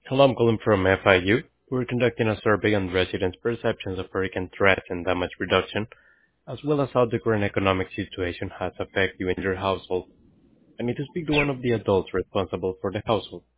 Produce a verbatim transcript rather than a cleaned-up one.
Hello, I'm calling from F I U. We're conducting a survey on residents' perceptions of hurricane threats and damage reduction, as well as how the current economic situation has affected you and your household. I need to speak to one of the adults responsible for the household.